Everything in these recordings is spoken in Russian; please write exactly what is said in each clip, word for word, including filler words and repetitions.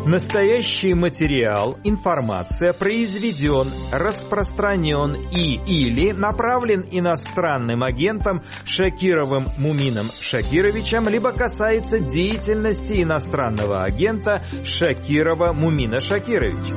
Настоящий материал, информация произведен, распространен и или направлен иностранным агентом Шакировым Мумином Шакировичем, либо касается деятельности иностранного агента Шакирова Мумина Шакировича.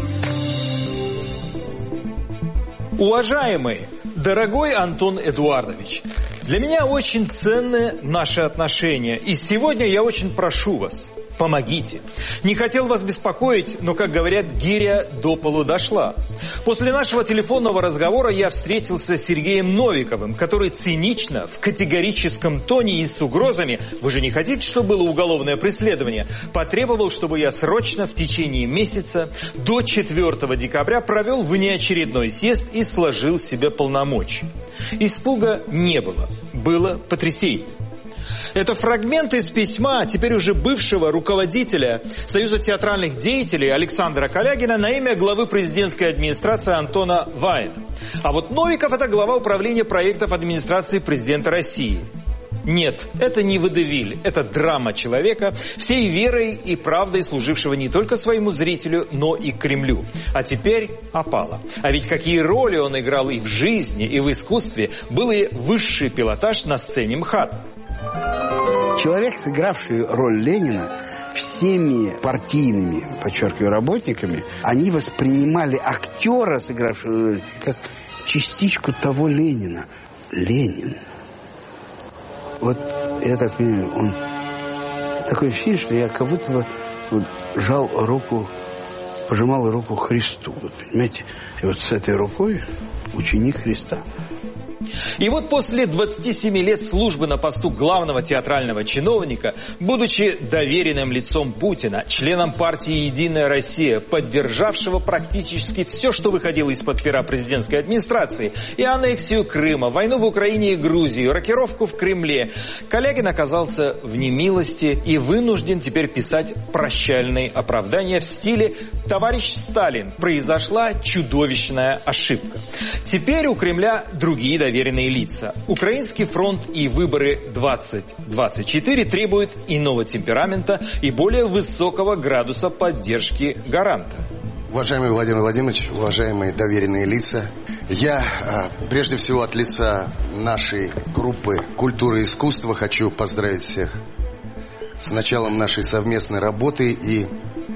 Уважаемый, дорогой Антон Эдуардович, для меня очень ценны наши отношения, и сегодня я очень прошу вас, помогите. Не хотел вас беспокоить, но, как говорят, гиря до полу дошла. После нашего телефонного разговора я встретился с Сергеем Новиковым, который цинично, в категорическом тоне и с угрозами, вы же не хотите, чтобы было уголовное преследование, потребовал, чтобы я срочно в течение месяца до четвёртого декабря провел внеочередной съезд и сложил себе полномочия. Испуга не было, было потрясение. Это фрагмент из письма теперь уже бывшего руководителя Союза театральных деятелей Александра Калягина на имя главы президентской администрации Антона Ваина. А вот Новиков – это глава управления проектов администрации президента России. Нет, это не водевиль, это драма человека, всей верой и правдой служившего не только своему зрителю, но и Кремлю. А теперь опала. А ведь какие роли он играл и в жизни, и в искусстве, был и высший пилотаж на сцене МХАТ. Человек, сыгравший роль Ленина, всеми партийными, подчеркиваю, работниками, они воспринимали актера, сыгравшего роль, как частичку того Ленина. Ленин. Вот я так понимаю, он такое ощущение, что я как будто бы вот, жал руку, пожимал руку Христу. Вот, понимаете, и вот с этой рукой ученик Христа. И вот после двадцати семи лет службы на посту главного театрального чиновника, будучи доверенным лицом Путина, членом партии «Единая Россия», поддержавшего практически все, что выходило из-под пера президентской администрации, и аннексию Крыма, войну в Украине и Грузии, рокировку в Кремле, Калягин оказался в немилости и вынужден теперь писать прощальные оправдания в стиле «Товарищ Сталин, произошла чудовищная ошибка». Теперь у Кремля другие доверенные доверенные лица. Украинский фронт и выборы двадцать двадцать четыре требуют иного темперамента и более высокого градуса поддержки гаранта. Уважаемый Владимир Владимирович, уважаемые доверенные лица, я прежде всего от лица нашей группы «Культура и искусство» хочу поздравить всех с началом нашей совместной работы и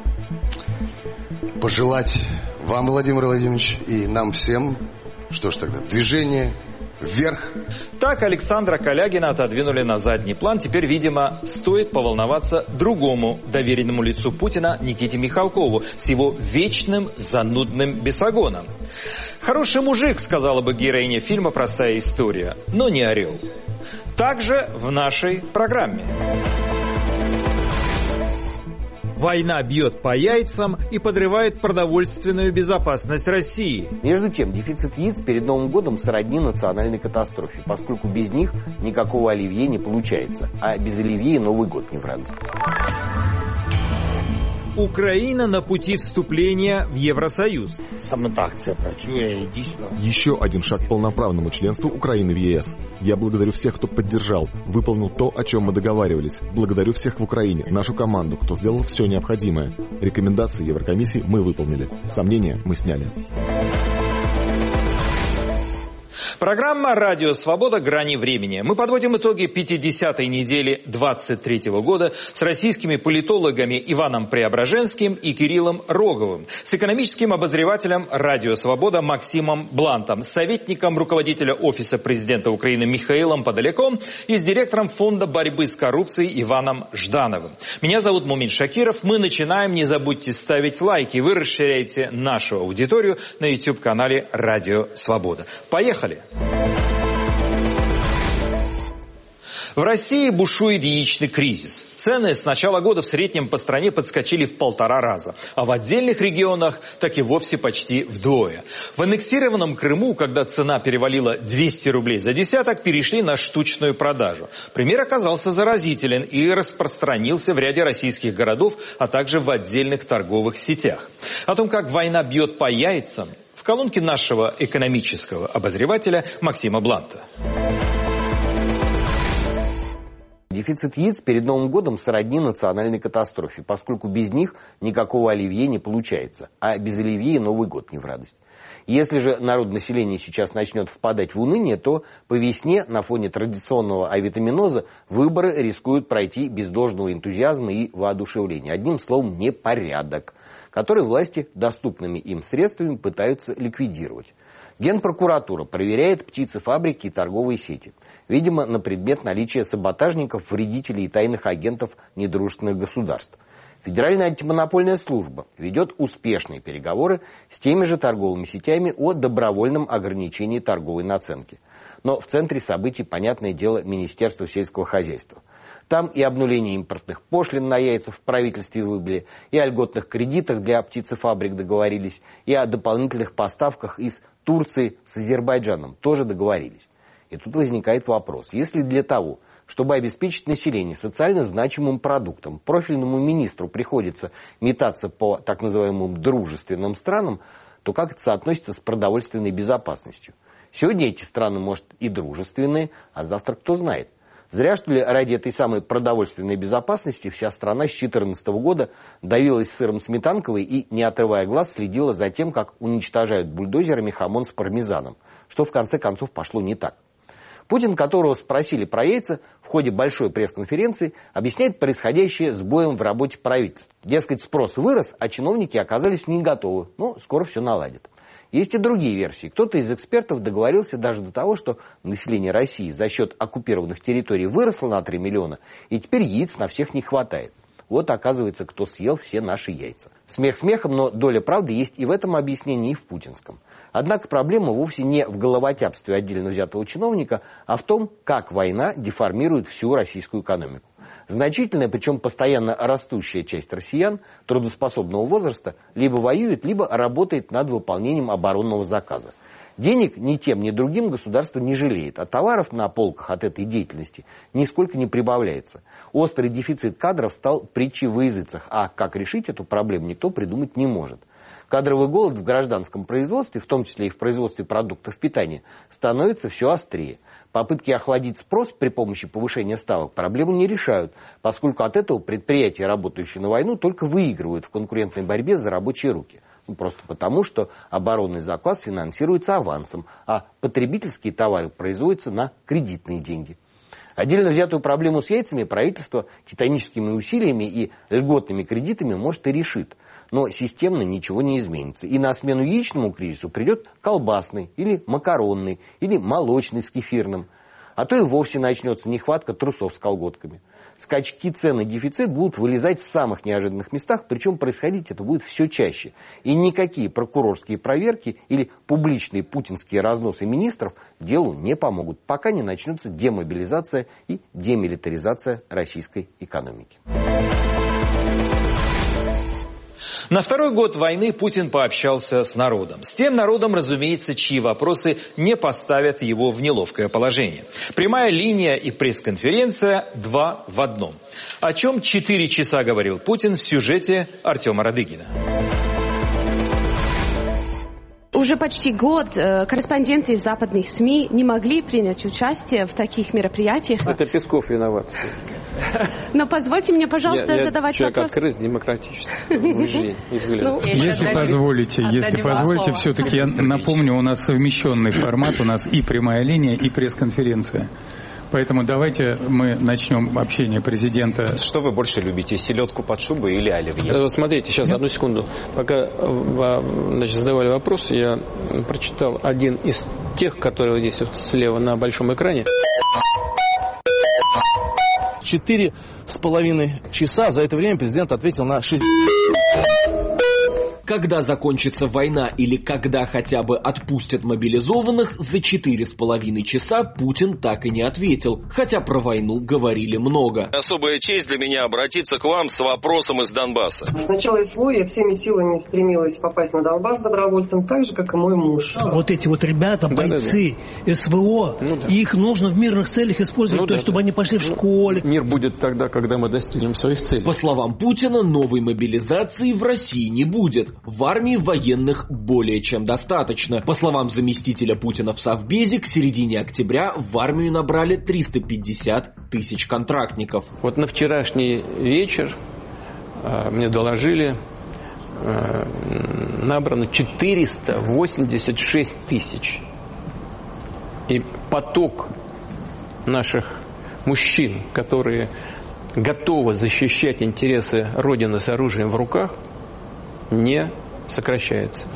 пожелать вам, Владимир Владимирович, и нам всем, что ж тогда, движение вверх. Так Александра Калягина отодвинули на задний план. Теперь, видимо, стоит поволноваться другому доверенному лицу Путина Никите Михалкову с его вечным занудным бесогоном. Хороший мужик, сказала бы героиня фильма «Простая история», но не орел. Также в нашей программе. Война бьет по яйцам и подрывает продовольственную безопасность России. Между тем, дефицит яиц перед Новым годом сродни национальной катастрофе, поскольку без них никакого оливье не получается. А без оливье Новый год не Франция. Украина на пути вступления в Евросоюз. Еще один шаг к полноправному членству Украины в ЕС. Я благодарю всех, кто поддержал, выполнил то, о чем мы договаривались. Благодарю всех в Украине, нашу команду, кто сделал все необходимое. Рекомендации Еврокомиссии мы выполнили. Сомнения мы сняли. Программа «Радио Свобода. Грани времени». Мы подводим итоги пятидесятой недели двадцать третьего года с российскими политологами Иваном Преображенским и Кириллом Роговым, с экономическим обозревателем «Радио Свобода» Максимом Блантом, с советником руководителя Офиса президента Украины Михаилом Подоляком и с директором Фонда борьбы с коррупцией Иваном Ждановым. Меня зовут Мумин Шакиров. Мы начинаем. Не забудьте ставить лайки. Вы расширяете нашу аудиторию на YouTube-канале «Радио Свобода». Поехали! В России бушует яичный кризис. Цены с начала года в среднем по стране подскочили в полтора раза, а в отдельных регионах так и вовсе почти вдвое. В аннексированном Крыму, когда цена перевалила двести рублей за десяток, перешли на штучную продажу. Пример оказался заразителен и распространился в ряде российских городов, а также в отдельных торговых сетях. О том, как война бьет по яйцам, в колонке нашего экономического обозревателя Максима Бланта. дефицит яиц перед Новым годом сродни национальной катастрофе, поскольку без них никакого оливье не получается, а без оливье Новый год не в радость. Если же народонаселение сейчас начнет впадать в уныние, то по весне на фоне традиционного авитаминоза выборы рискуют пройти без должного энтузиазма и воодушевления. Одним словом, непорядок, который власти доступными им средствами пытаются ликвидировать. Генпрокуратура проверяет птицефабрики и торговые сети. Видимо, на предмет наличия саботажников, вредителей и тайных агентов недружественных государств. Федеральная антимонопольная служба ведет успешные переговоры с теми же торговыми сетями о добровольном ограничении торговой наценки. Но в центре событий, понятное дело, Министерство сельского хозяйства. Там и обнуление импортных пошлин на яйца в правительстве выбили, и о льготных кредитах для птицефабрик договорились, и о дополнительных поставках из Турции с Азербайджаном тоже договорились. И тут возникает вопрос, если для того, чтобы обеспечить население социально значимым продуктом, профильному министру приходится метаться по так называемым дружественным странам, то как это соотносится с продовольственной безопасностью? Сегодня эти страны, может, и дружественные, а завтра кто знает. Зря, что ли, ради этой самой продовольственной безопасности вся страна с две тысячи четырнадцатого года давилась сыром сметанковой и, не отрывая глаз, следила за тем, как уничтожают бульдозерами хамон с пармезаном, что в конце концов пошло не так. Путин, которого спросили про яйца, в ходе большой пресс-конференции объясняет происходящее сбоем в работе правительства. Дескать, спрос вырос, а чиновники оказались не готовы, но скоро все наладят. Есть и другие версии. Кто-то из экспертов договорился даже до того, что население России за счет оккупированных территорий выросло на три миллиона, и теперь яиц на всех не хватает. Вот, оказывается, кто съел все наши яйца. Смех смехом, но доля правды есть и в этом объяснении, и в путинском. Однако проблема вовсе не в головотяпстве отдельно взятого чиновника, а в том, как война деформирует всю российскую экономику. Значительная, причем постоянно растущая часть россиян трудоспособного возраста либо воюет, либо работает над выполнением оборонного заказа. Денег ни тем, ни другим государство не жалеет, а товаров на полках от этой деятельности нисколько не прибавляется. Острый дефицит кадров стал притчей во языцах, а как решить эту проблему, никто придумать не может. Кадровый голод в гражданском производстве, в том числе и в производстве продуктов питания, становится все острее. Попытки охладить спрос при помощи повышения ставок проблему не решают, поскольку от этого предприятия, работающие на войну, только выигрывают в конкурентной борьбе за рабочие руки. Ну, просто потому, что оборонный заклад финансируется авансом, а потребительские товары производятся на кредитные деньги. Отдельно взятую проблему с яйцами правительство титаническими усилиями и льготными кредитами может и решит. Но системно ничего не изменится. И на смену яичному кризису придет колбасный, или макаронный, или молочный с кефирным. А то и вовсе начнется нехватка трусов с колготками. Скачки цен и дефицит будут вылезать в самых неожиданных местах, причем происходить это будет все чаще. И никакие прокурорские проверки или публичные путинские разносы министров делу не помогут, пока не начнется демобилизация и демилитаризация российской экономики. На второй год войны Путин пообщался с народом. С тем народом, разумеется, чьи вопросы не поставят его в неловкое положение. Прямая линия и пресс-конференция два в одном. О чем четыре часа говорил Путин в сюжете Артема Радыгина. Уже почти год корреспонденты из западных СМИ не могли принять участие в таких мероприятиях. Это Песков виноват. Но позвольте мне, пожалуйста, я, я задавать человек вопрос. Человек открыт, демократический. Ну, если позволите, если позволите, все-таки я напомню, у нас совмещенный формат, у нас и прямая линия, и пресс-конференция. Поэтому давайте мы начнем общение президента. Что вы больше любите, селедку под шубой или оливье? Смотрите, сейчас, одну секунду. Пока значит, задавали вопрос, я прочитал один из тех, которые здесь вот слева на большом экране. Четыре с половиной часа. За это время президент ответил на шесть... Когда закончится война или когда хотя бы отпустят мобилизованных, за четыре с половиной часа Путин так и не ответил, хотя про войну говорили много. Особая честь для меня обратиться к вам с вопросом из Донбасса. С начала СВО я всеми силами стремилась попасть на Донбасс добровольцем, так же, как и мой муж. Вот эти вот ребята, бойцы да, да, да. СВО, ну, да. их нужно в мирных целях использовать, ну, то есть, да, чтобы да. они пошли в школе. Мир будет тогда, когда мы достигнем своих целей. По словам Путина, новой мобилизации в России не будет. В армии военных более чем достаточно. По словам заместителя Путина в Совбезе, к середине октября в армию набрали триста пятьдесят тысяч контрактников. Вот на вчерашний вечер э, мне доложили, э, набрано четыреста восемьдесят шесть тысяч. И поток наших мужчин, которые готовы защищать интересы Родины с оружием в руках, не сокращается.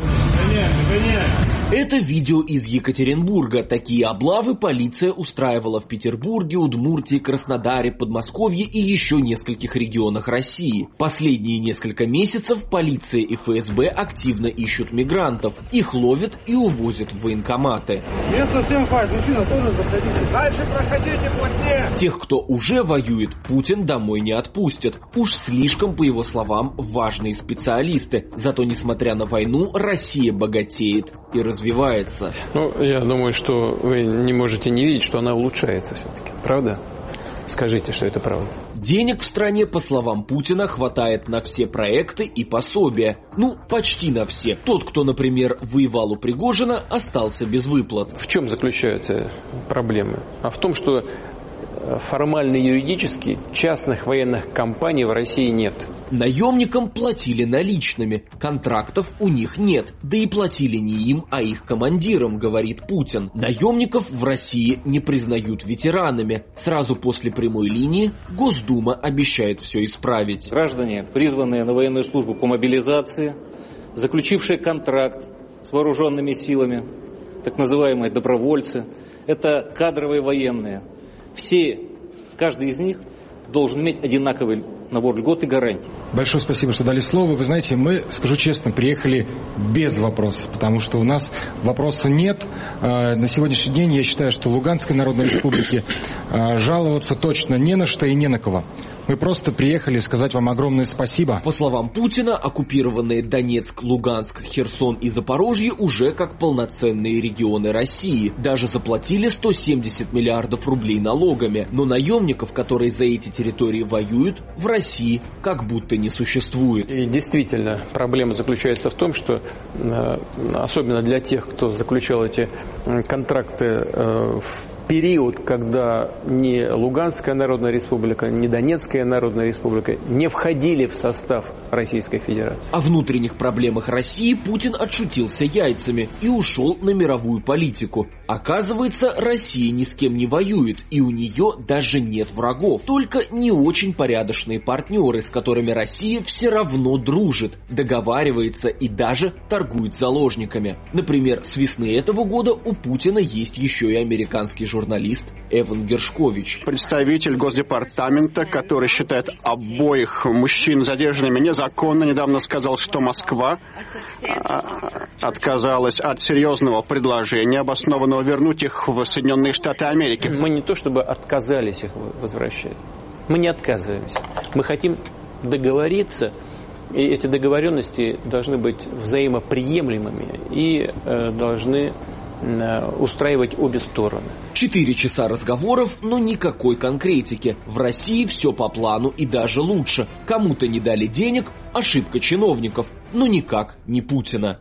Это видео из Екатеринбурга. Такие облавы полиция устраивала в Петербурге, Удмуртии, Краснодаре, Подмосковье и еще нескольких регионах России. Последние несколько месяцев полиция и эф эс бэ активно ищут мигрантов. Их ловят и увозят в военкоматы. Место всем хватит, мужчина, тоже заходите. Дальше проходите плотнее. Тех, кто уже воюет, Путин домой не отпустит. Уж слишком, по его словам, важные специалисты. Зато, несмотря на войну, Россия богатеет и развивается. Ну, я думаю, что вы не можете не видеть, что она улучшается все-таки. Правда? Скажите, что это правда. Денег в стране, по словам Путина, хватает на все проекты и пособия. Ну, почти на все. Тот, кто, например, воевал у Пригожина, остался без выплат. В чем заключаются проблемы? А в том, что формально юридически частных военных компаний в России нет. Наемникам платили наличными, контрактов у них нет, да и платили не им, а их командирам, говорит Путин. Наемников в России не признают ветеранами. Сразу после прямой линии Госдума обещает все исправить. Граждане, призванные на военную службу по мобилизации, заключившие контракт с вооруженными силами, так называемые добровольцы, это кадровые военные. Все, каждый из них должен иметь одинаковый набор льгот и гарантий. Большое спасибо, что дали слово. Вы знаете, мы, скажу честно, приехали без вопросов, потому что у нас вопроса нет. На сегодняшний день я считаю, что Луганской Народной Республике жаловаться точно не на что и не на кого. Мы просто приехали сказать вам огромное спасибо. По словам Путина, оккупированные Донецк, Луганск, Херсон и Запорожье уже как полноценные регионы России. Даже заплатили сто семьдесят миллиардов рублей налогами. Но наемников, которые за эти территории воюют, в России как будто не существует. И действительно, проблема заключается в том, что особенно для тех, кто заключал эти контракты в период, когда ни Луганская Народная Республика, ни Донецкая Народная Республика не входили в состав Российской Федерации. О внутренних проблемах России Путин отшутился яйцами и ушел на мировую политику. Оказывается, Россия ни с кем не воюет, и у нее даже нет врагов. Только не очень порядочные партнеры, с которыми Россия все равно дружит, договаривается и даже торгует заложниками. Например, с весны этого года у Путина есть еще и американский журналист Эван Гершкович. Представитель Госдепартамента, который считает обоих мужчин задержанными незаконно, недавно сказал, что Москва отказалась от серьезного предложения, обоснованного вернуть их в Соединенные Штаты Америки. Мы не то чтобы отказались их возвращать. Мы не отказываемся. Мы хотим договориться, и эти договоренности должны быть взаимоприемлемыми и э, должны устраивать обе стороны. Четыре часа разговоров, но никакой конкретики. В России все по плану и даже лучше. Кому-то не дали денег, ошибка чиновников, но никак не Путина.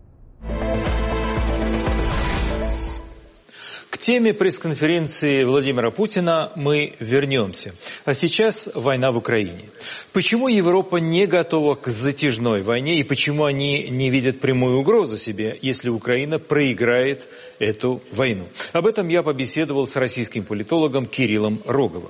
К теме пресс-конференции Владимира Путина мы вернемся. А сейчас война в Украине. Почему Европа не готова к затяжной войне и почему они не видят прямую угрозу себе, если Украина проиграет эту войну? Об этом я побеседовал с российским политологом Кириллом Роговым.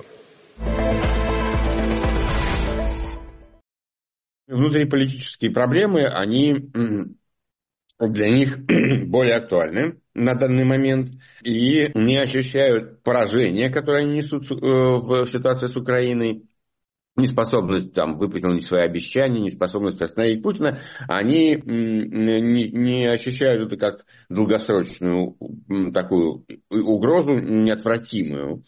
Внутриполитические проблемы, они для них более актуальны на данный момент и не ощущают поражения, которое они несут в ситуации с Украиной, неспособность там, выполнить свои обещания, неспособность остановить Путина, они не, не ощущают это как долгосрочную такую угрозу неотвратимую.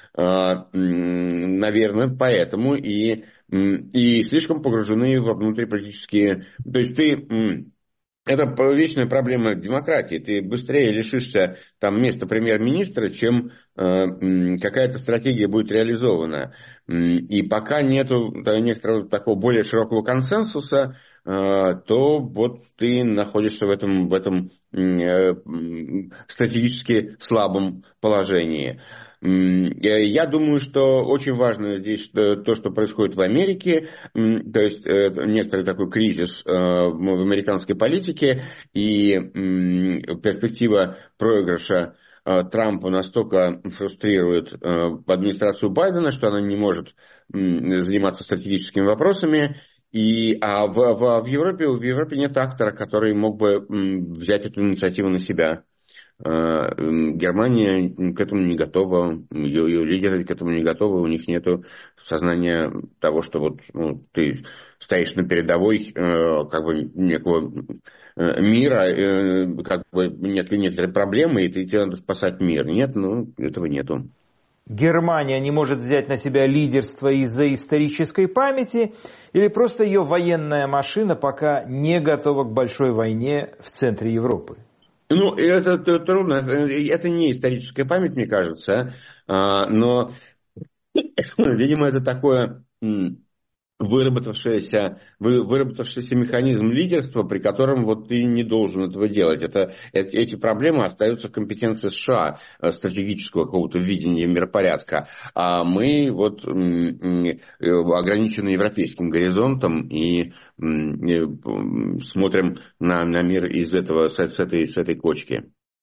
Наверное, поэтому и, и слишком погружены во внутриполитические... То есть ты... Это вечная проблема демократии. Ты быстрее лишишься там места премьер-министра, чем э, какая-то стратегия будет реализована. И пока нету некоторого такого более широкого консенсуса, то вот ты находишься в этом, в этом стратегически слабом положении. Я думаю, что очень важно здесь то, что происходит в Америке, то есть некоторый такой кризис в американской политике, и перспектива проигрыша Трампа настолько фрустрирует администрацию Байдена, что она не может заниматься стратегическими вопросами. И, а в, в, в, Европе, в Европе нет актора, который мог бы взять эту инициативу на себя. Германия к этому не готова, ее, ее лидеры к этому не готовы, у них нет сознания того, что вот ну, ты стоишь на передовой как бы некого мира, как бы нет, нет проблемы, и ты, тебе надо спасать мир. Нет, ну этого нету. Германия не может взять на себя лидерство из-за исторической памяти, или просто ее военная машина пока не готова к большой войне в центре Европы? Ну, это, это трудно. Это не историческая память, мне кажется. Но, видимо, это такое выработавшийся, выработавшийся механизм лидерства, при котором вот ты не должен этого делать. Это, эти проблемы остаются в компетенции США, стратегического какого-то видения миропорядка. А мы вот ограничены европейским горизонтом и смотрим на, на мир из этого, с, с, этой, с этой кочки.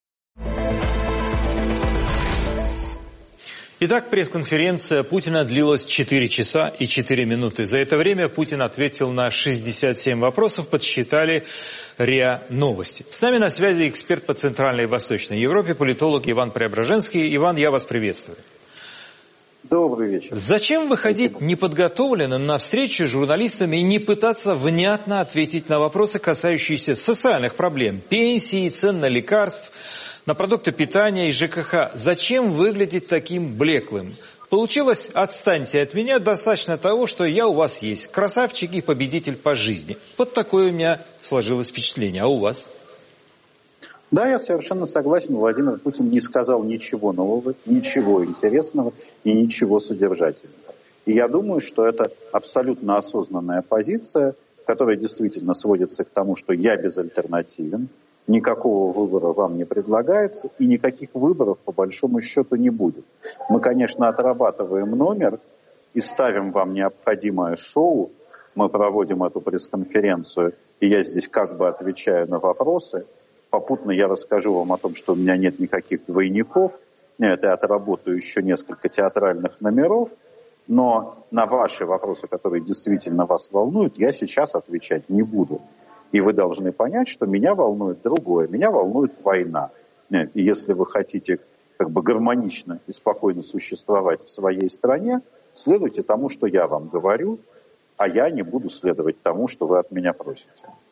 Итак, пресс-конференция Путина длилась четыре часа и четыре минуты. За это время Путин ответил на шестьдесят семь вопросов, подсчитали РИА Новости. С нами на связи эксперт по Центральной и Восточной Европе, политолог Иван Преображенский. Иван, я вас приветствую. Добрый вечер. Зачем выходить Спасибо. неподготовленным на встречу с журналистами и не пытаться внятно ответить на вопросы, касающиеся социальных проблем, пенсии, цен на лекарств, на продукты питания и ЖКХ? Зачем выглядеть таким блеклым? Получилось: отстаньте от меня, достаточно того, что я у вас есть. Красавчик и победитель по жизни. Вот такое у меня сложилось впечатление. А у вас? Да, я совершенно согласен. Владимир Путин не сказал ничего нового, ничего интересного и ничего содержательного. И я думаю, что это абсолютно осознанная позиция, которая действительно сводится к тому, что я безальтернативен, никакого выбора вам не предлагается, и никаких выборов по большому счету не будет. Мы, конечно, отрабатываем номер и ставим вам необходимое шоу. Мы проводим эту пресс-конференцию, и я здесь как бы отвечаю на вопросы. Попутно я расскажу вам о том, что у меня нет никаких двойников. Нет, я отработаю еще несколько театральных номеров. Но на ваши вопросы, которые действительно вас волнуют, я сейчас отвечать не буду. И вы должны понять, что меня волнует другое. Меня волнует война. Нет, и если вы хотите как бы гармонично и спокойно существовать в своей стране, следуйте тому, что я вам говорю, а я не буду следовать тому, что вы от меня просите.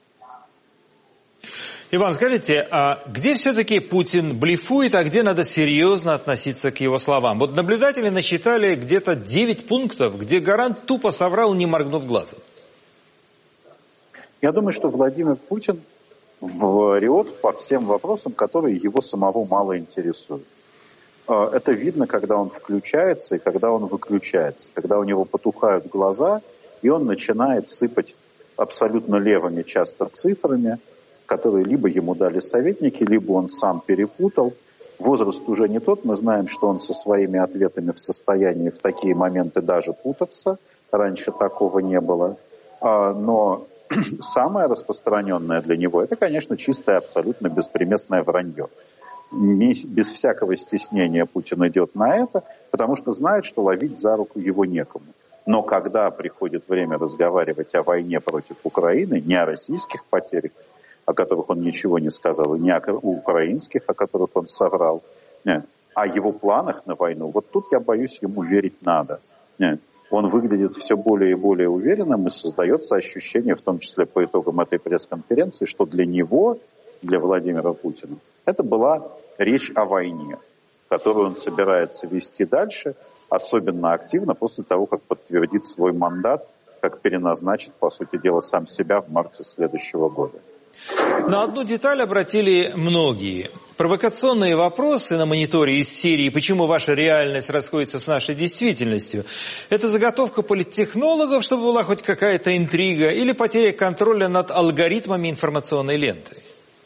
Иван, скажите, а где все-таки Путин блефует, а где надо серьезно относиться к его словам? Вот наблюдатели насчитали где-то девять пунктов, где гарант тупо соврал, не моргнув глазом. Я думаю, что Владимир Путин врет по всем вопросам, которые его самого мало интересуют. Это видно, когда он включается и когда он выключается, когда у него потухают глаза, и он начинает сыпать абсолютно левыми часто цифрами, которые либо ему дали советники, либо он сам перепутал. Возраст уже не тот, мы знаем, что он со своими ответами в состоянии в такие моменты даже путаться. Раньше такого не было. Но самое распространенное для него, это, конечно, чистое, абсолютно беспримесное вранье. Без всякого стеснения Путин идет на это, потому что знает, что ловить за руку его некому. Но когда приходит время разговаривать о войне против Украины, не о российских потерях, о которых он ничего не сказал, и не о украинских, о которых он соврал, нет, о его планах на войну, вот тут, я боюсь, ему верить надо. Нет. Он выглядит все более и более уверенным, и создается ощущение, в том числе по итогам этой пресс-конференции, что для него, для Владимира Путина, это была речь о войне, которую он собирается вести дальше, особенно активно после того, как подтвердит свой мандат, как переназначит, по сути дела, сам себя в марте следующего года. На одну деталь обратили многие. Провокационные вопросы на мониторе из серии «Почему ваша реальность расходится с нашей действительностью» – это заготовка политтехнологов, чтобы была хоть какая-то интрига, или потеря контроля над алгоритмами информационной ленты?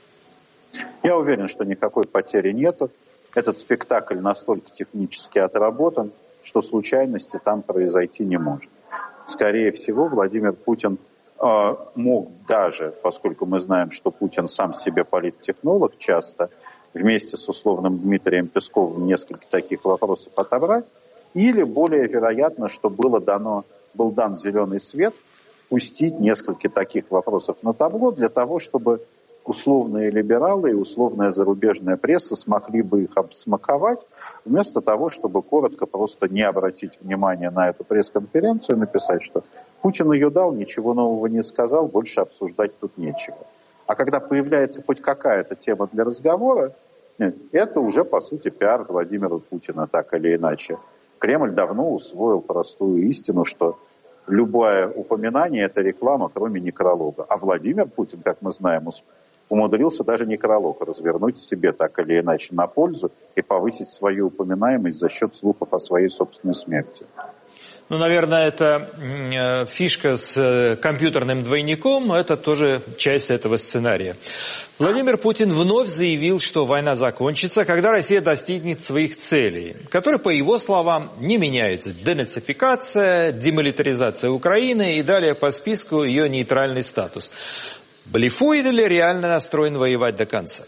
Я уверен, что никакой потери нету. Этот спектакль настолько технически отработан, что случайности там произойти не может. Скорее всего, Владимир Путин э, мог даже, поскольку мы знаем, что Путин сам себе политтехнолог часто, вместе с условным Дмитрием Песковым несколько таких вопросов отобрать, или более вероятно, что было дано, был дан зеленый свет, пустить несколько таких вопросов на табло для того, чтобы условные либералы и условная зарубежная пресса смогли бы их обсмаковать, вместо того, чтобы коротко просто не обратить внимание на эту пресс-конференцию и написать, что Путин ее дал, ничего нового не сказал, больше обсуждать тут нечего. А когда появляется хоть какая-то тема для разговора, это уже, по сути, пиар Владимира Путина, так или иначе. Кремль давно усвоил простую истину, что любое упоминание – это реклама, кроме некролога. А Владимир Путин, как мы знаем, умудрился даже некролог развернуть себе так или иначе на пользу и повысить свою упоминаемость за счет слухов о своей собственной смерти. Ну, наверное, это фишка с компьютерным двойником, это тоже часть этого сценария. Владимир Путин вновь заявил, что война закончится, когда Россия достигнет своих целей, которые, по его словам, не меняются. Денацификация, демилитаризация Украины и далее по списку ее нейтральный статус. Блефует или реально настроен воевать до конца?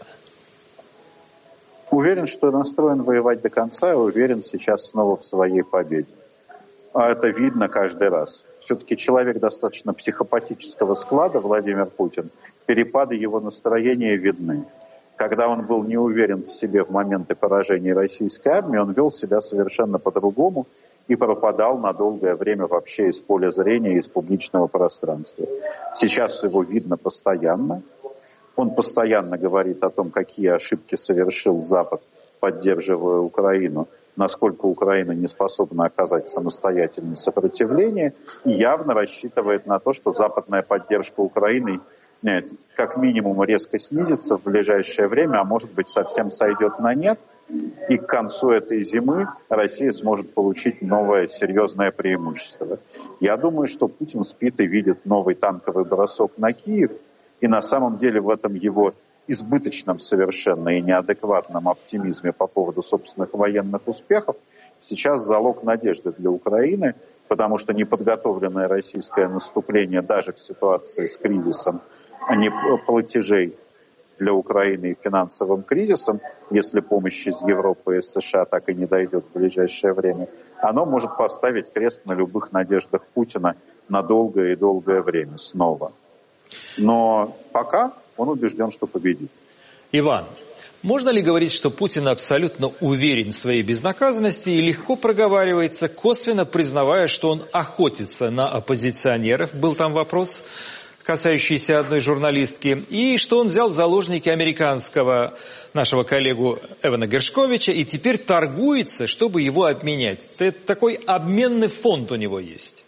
Уверен, что настроен воевать до конца, и уверен сейчас снова в своей победе. А это видно каждый раз. Все-таки человек достаточно психопатического склада, Владимир Путин, перепады его настроения видны. Когда он был не уверен в себе в моменты поражения российской армии, он вел себя совершенно по-другому и пропадал на долгое время вообще из поля зрения, из публичного пространства. Сейчас его видно постоянно. Он постоянно говорит о том, какие ошибки совершил Запад, поддерживая Украину, насколько Украина не способна оказать самостоятельное сопротивление, и явно рассчитывает на то, что западная поддержка Украины нет, как минимум резко снизится в ближайшее время, а может быть совсем сойдет на нет, и к концу этой зимы Россия сможет получить новое серьезное преимущество. Я думаю, что Путин спит и видит новый танковый бросок на Киев, и на самом деле в этом его избыточном совершенно и неадекватном оптимизме по поводу собственных военных успехов сейчас залог надежды для Украины, потому что неподготовленное российское наступление даже в ситуации с кризисом, а не платежей для Украины и финансовым кризисом, если помощь из Европы и США так и не дойдет в ближайшее время, оно может поставить крест на любых надеждах Путина на долгое и долгое время снова. Но пока он убежден, что победит. Иван, можно ли говорить, что Путин абсолютно уверен в своей безнаказанности и легко проговаривается, косвенно признавая, что он охотится на оппозиционеров? Был там вопрос, касающийся одной журналистки, и что он взял в заложники американского нашего коллегу Эвана Гершковича и теперь торгуется, чтобы его обменять. Это такой обменный фонд у него есть.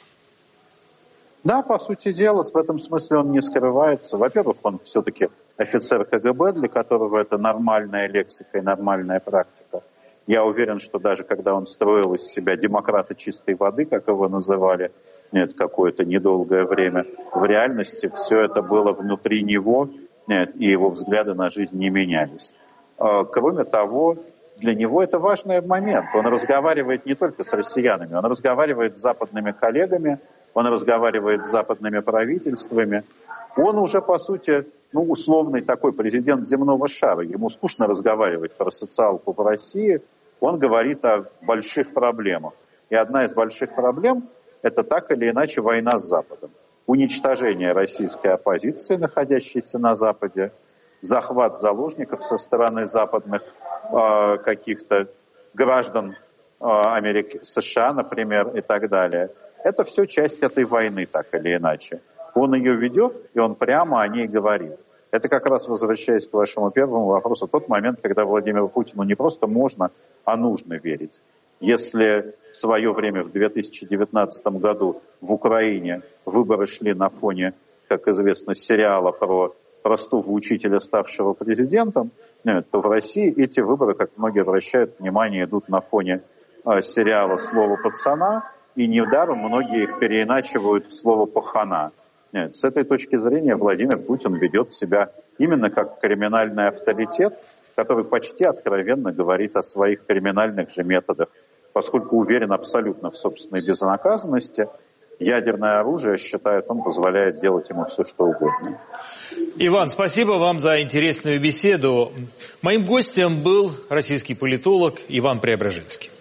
Да, по сути дела, в этом смысле он не скрывается. Во-первых, он все-таки офицер КГБ, для которого это нормальная лексика и нормальная практика. Я уверен, что даже когда он строил из себя демократа чистой воды, как его называли, нет, какое-то недолгое время, в реальности все это было внутри него, нет, и его взгляды на жизнь не менялись. Кроме того, для него это важный момент. Он разговаривает не только с россиянами, он разговаривает с западными коллегами, он разговаривает с западными правительствами. Он уже, по сути, ну, условный такой президент земного шара. Ему скучно разговаривать про социалку в России. Он говорит о больших проблемах. И одна из больших проблем – это так или иначе война с Западом. Уничтожение российской оппозиции, находящейся на Западе, захват заложников со стороны западных э, каких-то граждан э, Америки, США, например, и так далее. Это все часть этой войны, так или иначе. Он ее ведет, и он прямо о ней говорит. Это как раз, возвращаясь к вашему первому вопросу, тот момент, когда Владимиру Путину не просто можно, а нужно верить. Если в свое время, в две тысячи девятнадцатом году в Украине выборы шли на фоне, как известно, сериала про простого учителя, ставшего президентом, то в России эти выборы, как многие обращают внимание, идут на фоне э, сериала «Слово пацана», и недаром многие их переиначивают в слово «пахана». Нет, с этой точки зрения Владимир Путин ведет себя именно как криминальный авторитет, который почти откровенно говорит о своих криминальных же методах, поскольку уверен абсолютно в собственной безнаказанности. Ядерное оружие, считает он, позволяет делать ему все, что угодно. Иван, спасибо вам за интересную беседу. Моим гостем был российский политолог Иван Преображенский.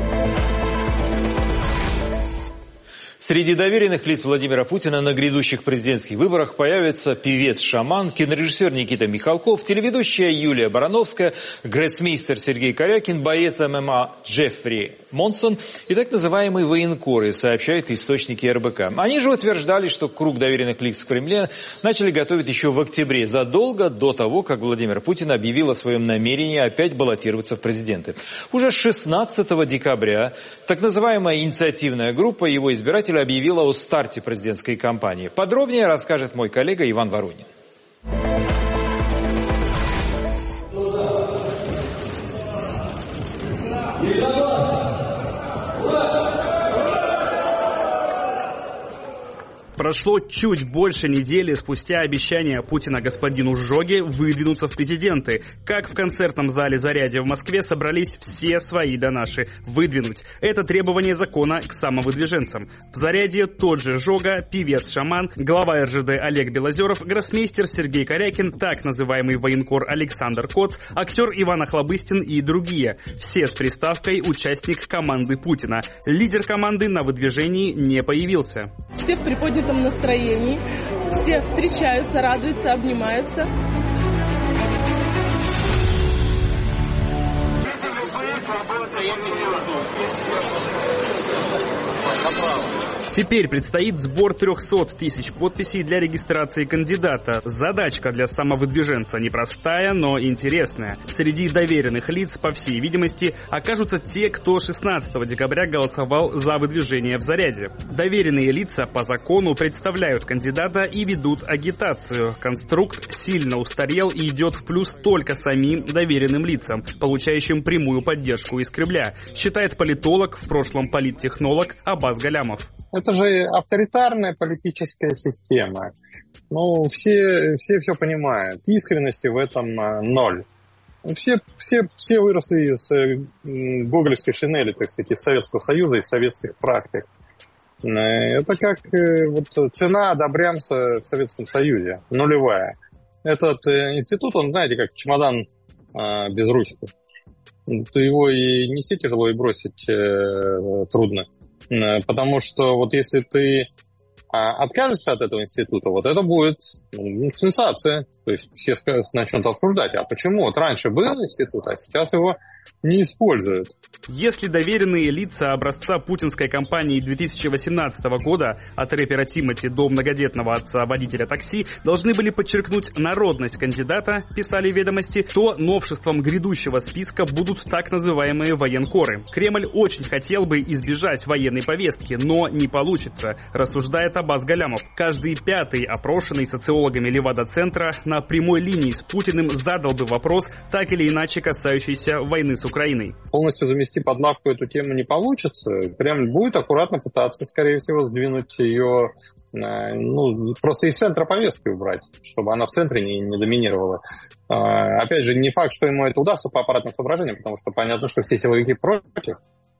Среди доверенных лиц Владимира Путина на грядущих президентских выборах появится певец-шаман, кинорежиссер Никита Михалков, телеведущая Юлия Барановская, гроссмейстер Сергей Корякин, боец ММА Джеффри Монсон и так называемые военкоры, сообщают источники эр бэ ка. Они же утверждали, что круг доверенных лиц в Кремле начали готовить еще в октябре, задолго до того, как Владимир Путин объявил о своем намерении опять баллотироваться в президенты. Уже шестнадцатого декабря так называемая инициативная группа его избирателей объявила о старте президентской кампании. Подробнее расскажет мой коллега Иван Воронин. Прошло чуть больше недели спустя обещание Путина господину Жоге выдвинуться в президенты. Как в концертном зале «Зарядье» в Москве собрались все свои да наши выдвинуть. Это требование закона к самовыдвиженцам. В «Зарядье» тот же Жога, певец-шаман, глава эр жэ дэ Олег Белозеров, гроссмейстер Сергей Корякин, так называемый военкор Александр Коц, актер Иван Охлобыстин и другие. Все с приставкой «участник команды Путина». Лидер команды на выдвижении не появился. Все в приподнятом настроении, все встречаются, радуются, обнимаются. Теперь предстоит сбор трехсот тысяч подписей для регистрации кандидата. Задачка для самовыдвиженца непростая, но интересная. Среди доверенных лиц, по всей видимости, окажутся те, кто шестнадцатого декабря голосовал за выдвижение в «Зарядье». Доверенные лица по закону представляют кандидата и ведут агитацию. Конструкт сильно устарел и идет в плюс только самим доверенным лицам, получающим прямую поддержку из Кремля, считает политолог, в прошлом политтехнолог Аббас Галямов. Это же авторитарная политическая система. Ну, все, все все понимают. Искренности в этом ноль. Все, все, все выросли из гоголевской шинели, так сказать, из Советского Союза, из советских практик. Это как вот, цена добрямса в Советском Союзе, нулевая. Этот институт, он, знаете, как чемодан а, без ручки. То его и нести тяжело, и бросить э, трудно. Потому что вот если ты откажешься от этого института, вот это будет ну, сенсация. То есть все начнут обсуждать, а почему? Вот раньше был институт, а сейчас его не используют. Если доверенные лица образца путинской кампании две тысячи восемнадцатого года от рэпера Тимати до многодетного отца-водителя такси должны были подчеркнуть народность кандидата, писали ведомости, то новшеством грядущего списка будут так называемые военкоры. Кремль очень хотел бы избежать военной повестки, но не получится, рассуждает Аббас Галямов. Каждый пятый опрошенный социологами Левада-центра на прямой линии с Путиным задал бы вопрос, так или иначе касающийся войны с Украиной. Полностью замести под лавку эту тему не получится. Кремль будет аккуратно пытаться, скорее всего, сдвинуть ее, ну, просто из центра повестки убрать, чтобы она в центре не, не доминировала. Опять же, не факт, что ему это удастся по аппаратным соображениям, потому что понятно, что все силовики против.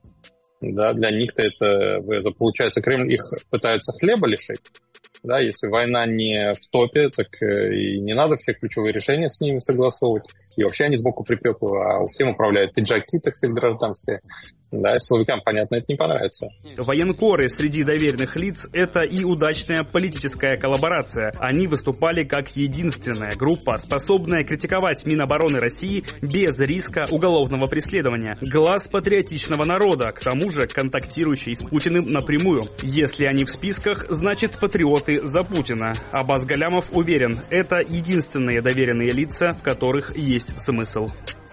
Да, для них-то это, это получается, Кремль их пытается хлеба лишить. Да, если война не в топе, так и не надо все ключевые решения с ними согласовывать. И вообще они сбоку припеку, а всем управляют пиджаки, так сказать, гражданские. Да, силовикам, понятно, это не понравится. Военкоры среди доверенных лиц – это и удачная политическая коллаборация. Они выступали как единственная группа, способная критиковать Минобороны России без риска уголовного преследования. Глаз патриотичного народа, к тому же контактирующий с Путиным напрямую. Если они в списках, значит патриоты за Путина. Аббас Галямов уверен, это единственные доверенные лица, в которых есть смысл.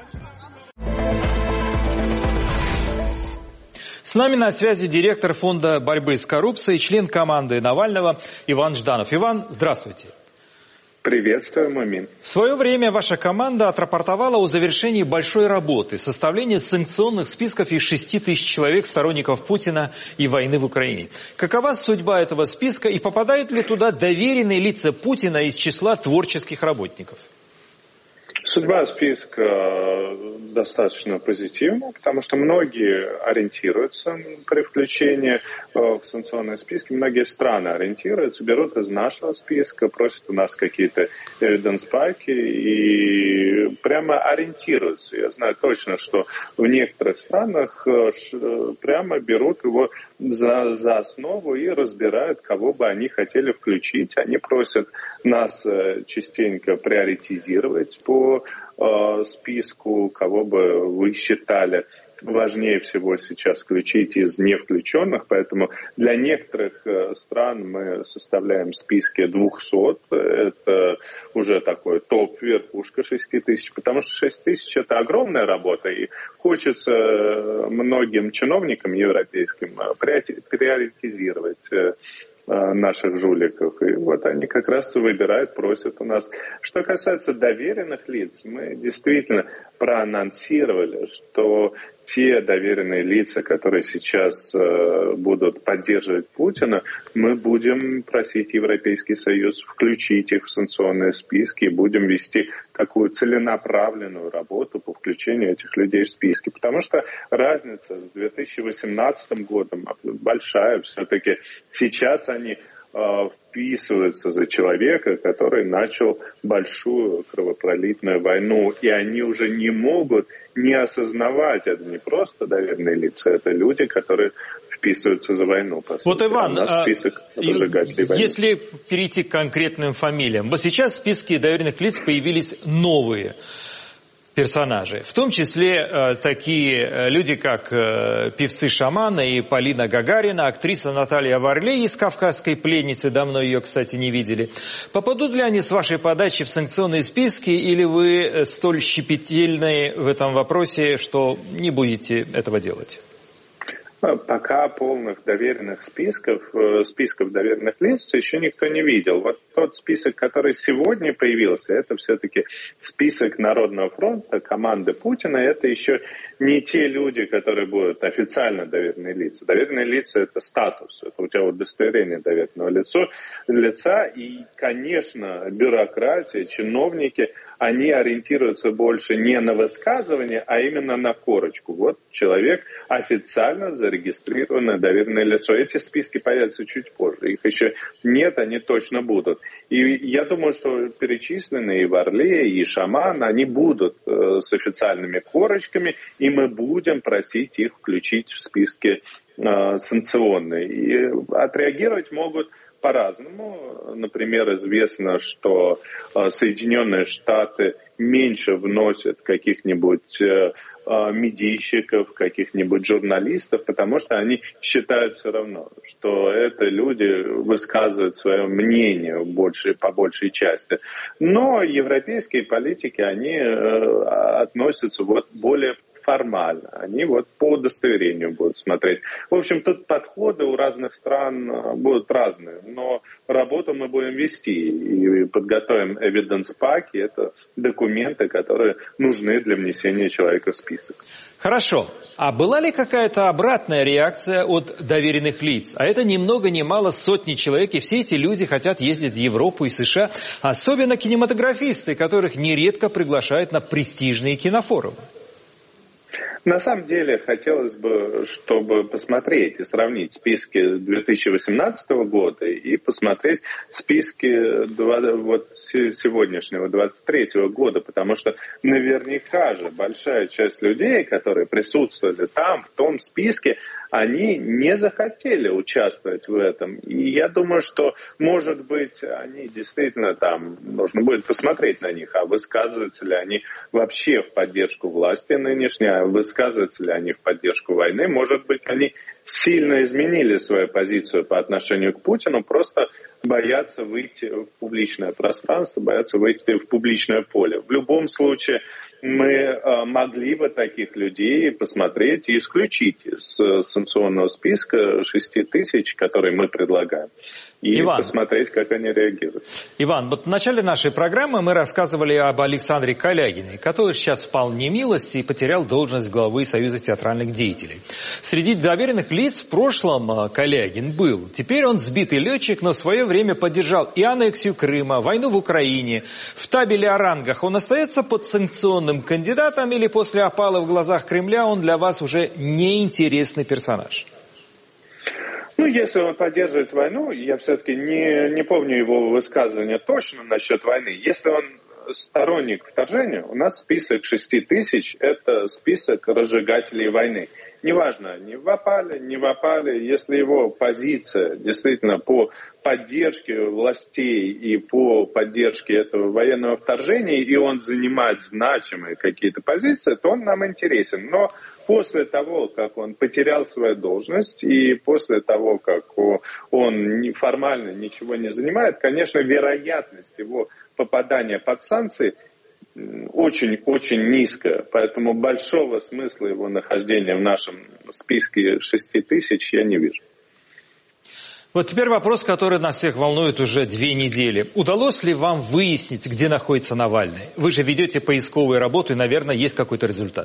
С нами на связи директор Фонда борьбы с коррупцией, член команды Навального Иван Жданов. Иван, здравствуйте. Приветствую, Мумин. В свое время ваша команда отрапортовала о завершении большой работы, составления санкционных списков из шести тысяч человек, сторонников Путина и войны в Украине. Какова судьба этого списка и попадают ли туда доверенные лица Путина из числа творческих работников? Судьба списка достаточно позитивна, потому что многие ориентируются при включении в санкционные списки, многие страны ориентируются, берут из нашего списка, просят у нас какие-то эвиденс-паки и прямо ориентируются. Я знаю точно, что в некоторых странах прямо берут его за, за основу и разбирают, кого бы они хотели включить. Они просят нас частенько приоритизировать по э, списку, кого бы вы считали важнее всего сейчас включить из не включенных. Поэтому для некоторых э, стран мы составляем списки двухсот. Это уже такой топ, верхушка шести тысяч, потому что шесть тысяч это огромная работа, и хочется многим чиновникам европейским приоритизировать наших жуликов. И вот они как раз выбирают, просят у нас. Что касается доверенных лиц, мы действительно проанонсировали, что те доверенные лица, которые сейчас э, будут поддерживать Путина, мы будем просить Европейский Союз включить их в санкционные списки и будем вести такую целенаправленную работу по включению этих людей в списки. Потому что разница с две тысячи восемнадцатым годом большая. Все-таки сейчас они вписываются за человека, который начал большую кровопролитную войну, и они уже не могут не осознавать, это не просто доверенные лица, это люди, которые вписываются за войну. По вот, сути. Иван, а список если перейти к конкретным фамилиям, вот сейчас в списке доверенных лиц появились новые персонажи, в том числе э, такие люди, как э, певцы Шамана и Полина Гагарина, актриса Наталья Варлей из «Кавказской пленницы», давно ее, кстати, не видели. Попадут ли они с вашей подачи в санкционные списки, или вы столь щепетильны в этом вопросе, что не будете этого делать? Пока полных доверенных списков, списков доверенных лиц еще никто не видел. Вот тот список, который сегодня появился, это все-таки список Народного фронта, команды Путина. Это еще не те люди, которые будут официально доверенные лица. Доверенные лица – это статус, это у тебя удостоверение доверенного лица, лица. И, конечно, бюрократия, чиновники – они ориентируются больше не на высказывание, а именно на корочку. Вот человек официально зарегистрированное доверенное лицо. Эти списки появятся чуть позже. Их еще нет, они точно будут. И я думаю, что перечисленные и Варлей, и Шаман, они будут э, с официальными корочками, и мы будем просить их включить в списки э, санкционные. И отреагировать могут по-разному. Например, известно, что Соединенные Штаты меньше вносят каких-нибудь медийщиков, каких-нибудь журналистов, потому что они считают все равно, что это люди высказывают свое мнение больше, по большей части. Но европейские политики, они относятся вот более формально. Они вот по удостоверению будут смотреть. В общем, тут подходы у разных стран будут разные, но работу мы будем вести и подготовим эвиденс-паки. Это документы, которые нужны для внесения человека в список. Хорошо. А была ли какая-то обратная реакция от доверенных лиц? А это ни много ни мало сотни человек, и все эти люди хотят ездить в Европу и США, особенно кинематографисты, которых нередко приглашают на престижные кинофорумы. На самом деле, хотелось бы, чтобы посмотреть и сравнить списки две тысячи восемнадцатого года и посмотреть списки вот, сегодняшнего двадцать третьего года, потому что наверняка же большая часть людей, которые присутствовали там, в том списке, они не захотели участвовать в этом. И я думаю, что, может быть, они действительно там, нужно будет посмотреть на них, а высказываются ли они вообще в поддержку власти нынешней, а высказываются ли они в поддержку войны. Может быть, они сильно изменили свою позицию по отношению к Путину, просто боятся выйти в публичное пространство, боятся выйти в публичное поле. В любом случае, мы э, могли бы таких людей посмотреть и исключить из санкционного списка шести тысяч, который мы предлагаем, и Иван, посмотреть, как они реагируют. Иван, вот в начале нашей программы мы рассказывали об Александре Калягине, который сейчас впал в немилость и потерял должность главы Союза театральных деятелей. Среди доверенных лиц в прошлом Калягин был. Теперь он сбитый летчик, но в свое время поддержал и аннексию Крыма, войну в Украине. В табеле о рангах он остается подсанкционным кандидатом или после опала в глазах Кремля он для вас уже неинтересный персонаж? Ну, если он поддерживает войну, я все-таки не, не помню его высказывания точно насчет войны. Если он сторонник вторжения, у нас список шести тысяч – это список разжигателей войны. Неважно, не в опале, не в опале, если его позиция действительно по поддержке властей и по поддержке этого военного вторжения, и он занимает значимые какие-то позиции, то он нам интересен. Но после того, как он потерял свою должность, и после того, как он формально ничего не занимает, конечно, вероятность его попадания под санкции очень-очень низкая. Поэтому большого смысла его нахождения в нашем списке шести тысяч я не вижу. Вот теперь вопрос, который нас всех волнует уже две недели. Удалось ли вам выяснить, где находится Навальный? Вы же ведете поисковую работу, и, наверное, есть какой-то результат.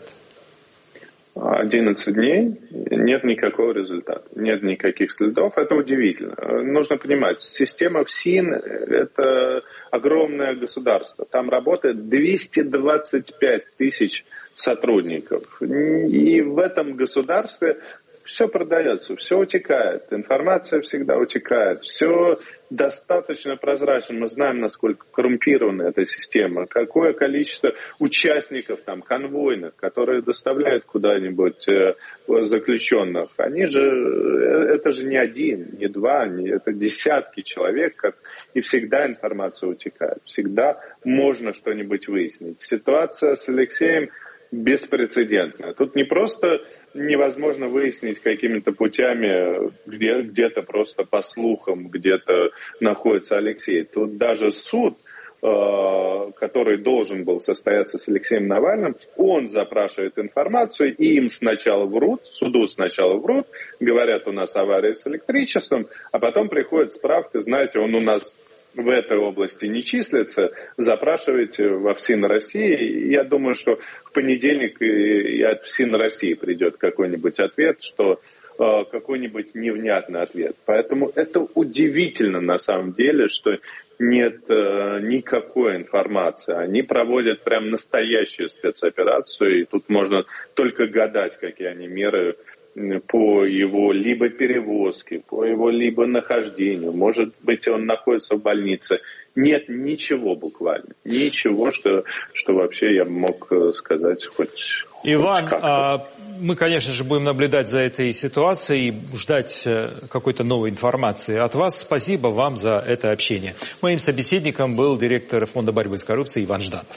одиннадцать дней, нет никакого результата, нет никаких следов. Это удивительно. Нужно понимать, система ФСИН – это огромное государство. Там работает двести двадцать пять тысяч сотрудников. И в этом государстве все продается, все утекает, информация всегда утекает, все достаточно прозрачно. Мы знаем, насколько коррумпирована эта система, какое количество участников там конвойных, которые доставляют куда-нибудь э, заключенных. Они же, это же не один, не два, не, это десятки человек, как, и всегда информация утекает, всегда можно что-нибудь выяснить. Ситуация с Алексеем беспрецедентная. Тут не просто невозможно выяснить какими-то путями, где, где-то просто по слухам, где-то находится Алексей. Тут даже суд, э, который должен был состояться с Алексеем Навальным, он запрашивает информацию, и им сначала врут, суду сначала врут, говорят, у нас авария с электричеством, а потом приходит справка, знаете, он у нас в этой области не числится, запрашивайте во ФСИН России. Я думаю, что в понедельник и от ФСИН России придет какой-нибудь ответ, что э, какой-нибудь невнятный ответ. Поэтому это удивительно на самом деле, что нет э, никакой информации. Они проводят прям настоящую спецоперацию, и тут можно только гадать, какие они меры по его либо перевозке, по его либо нахождению. Может быть, он находится в больнице. Нет ничего буквально. Ничего, что, что вообще я мог сказать хоть... Иван, хоть а, мы, конечно же, будем наблюдать за этой ситуацией и ждать какой-то новой информации от вас. Спасибо вам за это общение. Моим собеседником был директор Фонда борьбы с коррупцией Иван Жданов.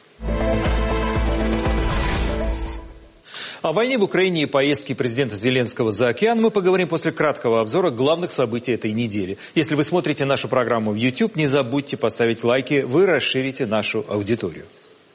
О войне в Украине и поездке президента Зеленского за океан мы поговорим после краткого обзора главных событий этой недели. Если вы смотрите нашу программу в YouTube, не забудьте поставить лайки, вы расширите нашу аудиторию.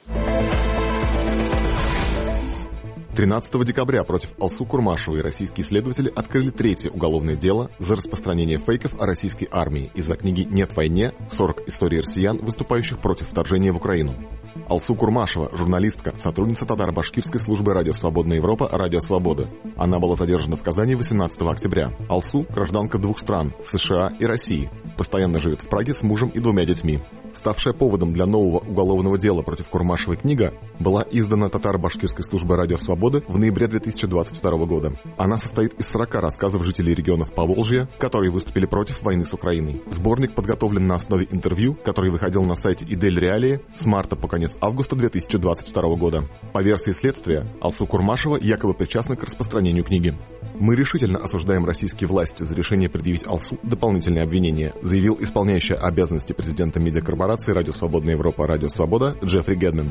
тринадцатого декабря против Алсу Курмашевой российские следователи открыли третье уголовное дело за распространение фейков о российской армии из-за книги «Нет войне. сорок историй россиян, выступающих против вторжения в Украину». Алсу Курмашева – журналистка, сотрудница татаро-башкирской службы «Радио Свободная Европа» «Радио Свобода». Она была задержана в Казани восемнадцатого октября. Алсу – гражданка двух стран – США и России. Постоянно живет в Праге с мужем и двумя детьми. Ставшая поводом для нового уголовного дела против Курмашевой книга была издана татаро-башкирской службой «Радио Свобода» в ноябре две тысячи двадцать второго года. Она состоит из сорока рассказов жителей регионов Поволжья, которые выступили против войны с Украиной. Сборник подготовлен на основе интервью, который выходил на сайте Идель Реалии с марта по конец августа две тысячи двадцать второго года. По версии следствия, Алсу Курмашева якобы причастна к распространению книги. «Мы решительно осуждаем российские власти за решение предъявить Алсу дополнительные обвинения», заявил исполняющий обязанности президента медиакорпорации «Радио Свободная Европа» «Радио Свобода» Джеффри Гэдмен.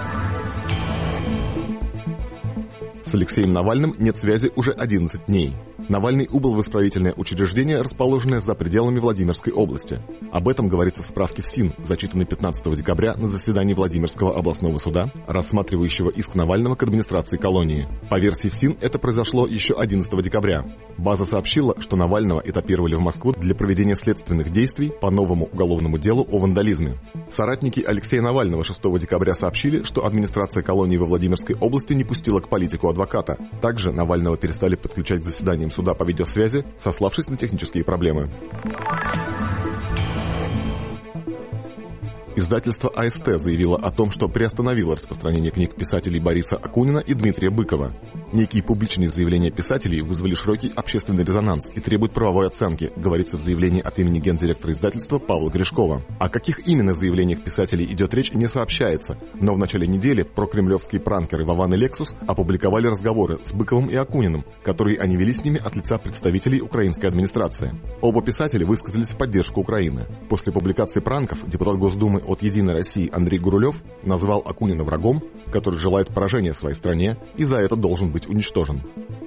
С Алексеем Навальным нет связи уже одиннадцать дней. Навальный убыл в исправительное учреждение, расположенное за пределами Владимирской области. Об этом говорится в справке ФСИН, зачитанной пятнадцатого декабря на заседании Владимирского областного суда, рассматривающего иск Навального к администрации колонии. По версии ФСИН, это произошло еще одиннадцатого декабря. База сообщила, что Навального этапировали в Москву для проведения следственных действий по новому уголовному делу о вандализме. Соратники Алексея Навального шестого декабря сообщили, что администрация колонии во Владимирской области не пустила к политику адвоката. Также Навального перестали подключать к заседаниям суда по видеосвязи, сославшись на технические проблемы. Издательство А Эс Тэ заявило о том, что приостановило распространение книг писателей Бориса Акунина и Дмитрия Быкова. Некие публичные заявления писателей вызвали широкий общественный резонанс и требуют правовой оценки, говорится в заявлении от имени гендиректора издательства Павла Гришкова. О каких именно заявлениях писателей идет речь, не сообщается, но в начале недели прокремлевские пранкеры Вован и Лексус опубликовали разговоры с Быковым и Акуниным, которые они вели с ними от лица представителей украинской администрации. Оба писателя высказались в поддержку Украины. После публикации пранков депутат Госдумы от «Единой России» Андрей Гурулев назвал Акунина врагом, который желает поражения своей стране и за это должен быть уничтожен.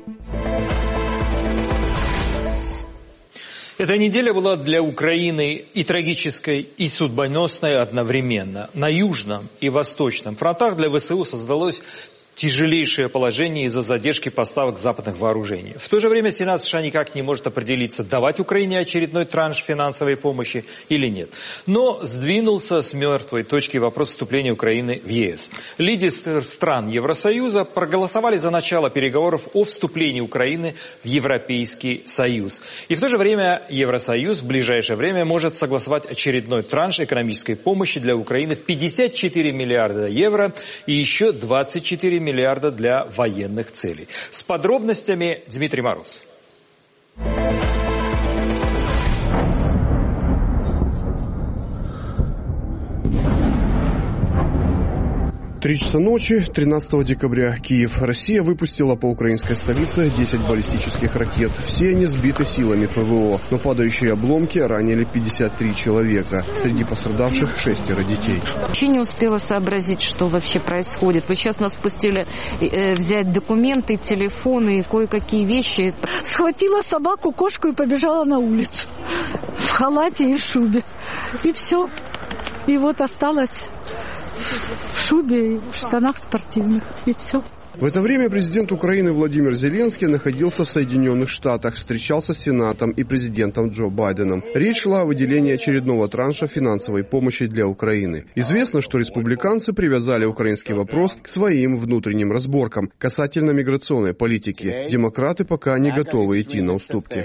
Эта неделя была для Украины и трагической, и судьбоносной одновременно. На южном и восточном фронтах для вэ эс у создалось тяжелейшее положение из-за задержки поставок западных вооружений. В то же время Сенат США никак не может определиться, давать Украине очередной транш финансовой помощи или нет. Но сдвинулся с мертвой точки вопрос вступления Украины в Е Эс. Лидеры стран Евросоюза проголосовали за начало переговоров о вступлении Украины в Европейский Союз. И в то же время Евросоюз в ближайшее время может согласовать очередной транш экономической помощи для Украины в пятьдесят четыре миллиарда евро и еще двадцать четыре миллиарда миллиарда для военных целей. С подробностями Дмитрий Мороз. Три часа ночи, тринадцатого декабря, Киев. Россия выпустила по украинской столице десять баллистических ракет. Все они сбиты силами Пэ Вэ О, но падающие обломки ранили пятьдесят три человека. Среди пострадавших шестеро детей. Вообще не успела сообразить, что вообще происходит. Вы сейчас нас пустили э, взять документы, телефоны и кое-какие вещи. Схватила собаку, кошку и побежала на улицу. В халате и в шубе. И все. И вот осталось в шубе и в штанах спортивных. И все. В это время президент Украины Владимир Зеленский находился в Соединенных Штатах, встречался с Сенатом и президентом Джо Байденом. Речь шла о выделении очередного транша финансовой помощи для Украины. Известно, что республиканцы привязали украинский вопрос к своим внутренним разборкам касательно миграционной политики. Демократы пока не готовы идти на уступки.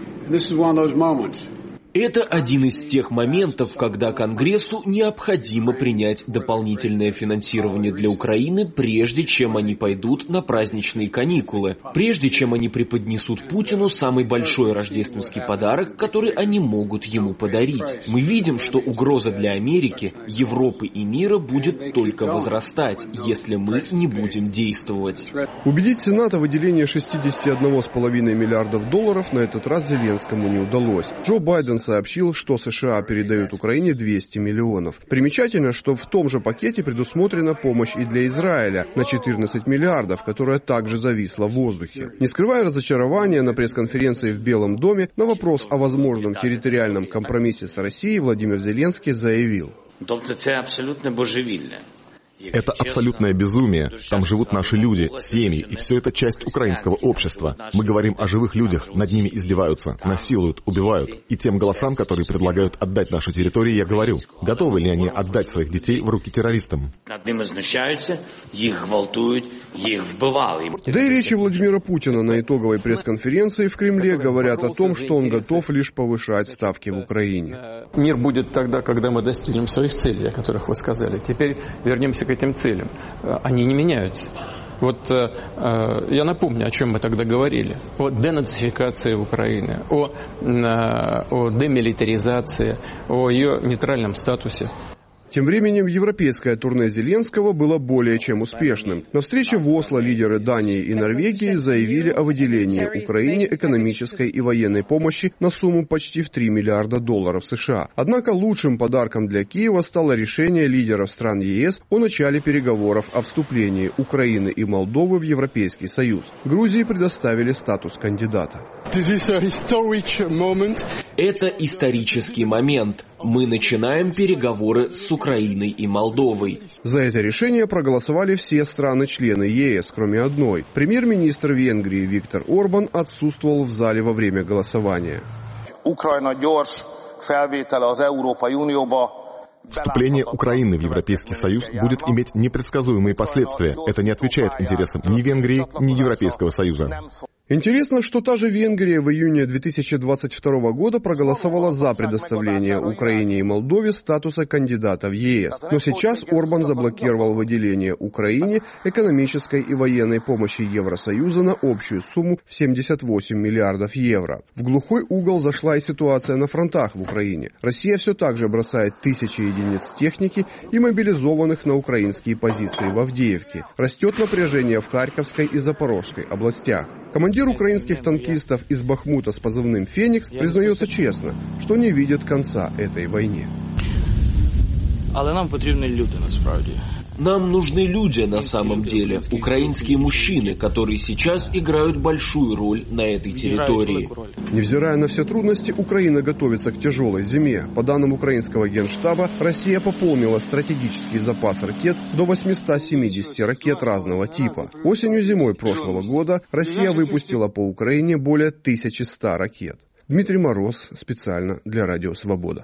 Это один из тех моментов, когда Конгрессу необходимо принять дополнительное финансирование для Украины, прежде чем они пойдут на праздничные каникулы, прежде чем они преподнесут Путину самый большой рождественский подарок, который они могут ему подарить. Мы видим, что угроза для Америки, Европы и мира будет только возрастать, если мы не будем действовать. Убедить Сенат о выделении шестьдесят один целых пять десятых миллиардов долларов на этот раз Зеленскому не удалось. Джо Байден сообщил, что США передают Украине двести миллионов. Примечательно, что в том же пакете предусмотрена помощь и для Израиля на четырнадцать миллиардов, которая также зависла в воздухе. Не скрывая разочарования, на пресс-конференции в Белом доме на вопрос о возможном территориальном компромиссе с Россией Владимир Зеленский заявил: «Это абсолютно божевильно. Это абсолютное безумие. Там живут наши люди, семьи, и все это часть украинского общества. Мы говорим о живых людях, над ними издеваются, насилуют, убивают. И тем голосам, которые предлагают отдать нашу территорию, я говорю, готовы ли они отдать своих детей в руки террористам?» Над ними знущаются, их гвалтуют, их вбивали. Да и речи Владимира Путина на итоговой пресс-конференции в Кремле говорят о том, что он готов лишь повышать ставки в Украине. Мир будет тогда, когда мы достигнем своих целей, о которых вы сказали. Теперь вернемся к этим целям. Они не меняются. Вот э, я напомню, о чем мы тогда говорили. О денацификации Украины, о, э, о демилитаризации, о ее нейтральном статусе. Тем временем европейское турне Зеленского было более чем успешным. На встрече в Осло лидеры Дании и Норвегии заявили о выделении Украине экономической и военной помощи на сумму почти в три миллиарда долларов США. Однако лучшим подарком для Киева стало решение лидеров стран ЕС о начале переговоров о вступлении Украины и Молдовы в Европейский Союз. Грузии предоставили статус кандидата. Это исторический момент. Мы начинаем переговоры с Украиной и Молдовой. За это решение проголосовали все страны-члены ЕС, кроме одной. Премьер-министр Венгрии Виктор Орбан отсутствовал в зале во время голосования. Вступление Украины в Европейский Союз будет иметь непредсказуемые последствия. Это не отвечает интересам ни Венгрии, ни Европейского Союза. Интересно, что та же Венгрия в июне две тысячи двадцать второго года проголосовала за предоставление Украине и Молдове статуса кандидата в ЕС. Но сейчас Орбан заблокировал выделение Украине экономической и военной помощи Евросоюза на общую сумму в семьдесят восемь миллиардов евро. В глухой угол зашла и ситуация на фронтах в Украине. Россия все так же бросает тысячи единиц техники и мобилизованных на украинские позиции в Авдеевке. Растет напряжение в Харьковской и Запорожской областях. Командир украинских танкистов из Бахмута с позывным «Феникс» признается честно, что не видит конца этой войне. Але нам потрібні люди, насправді. Нам нужны люди на самом деле, украинские мужчины, которые сейчас играют большую роль на этой территории. Невзирая на все трудности, Украина готовится к тяжелой зиме. По данным украинского генштаба, Россия пополнила стратегический запас ракет до восемьсот семьдесят ракет разного типа. Осенью-зимой прошлого года Россия выпустила по Украине более тысячи ста ракет. Дмитрий Мороз, специально для Радио Свобода.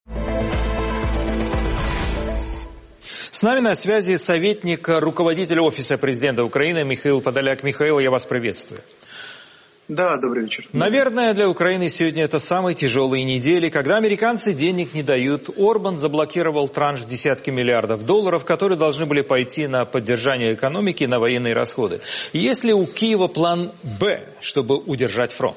С нами на связи советник руководителя Офиса президента Украины Михаил Подоляк. Михаил, я вас приветствую. Да, добрый вечер. Наверное, для Украины сегодня это самые тяжелые недели, когда американцы денег не дают. Орбан заблокировал транш в десятки миллиардов долларов, которые должны были пойти на поддержание экономики и на военные расходы. Есть ли у Киева план «Б», чтобы удержать фронт?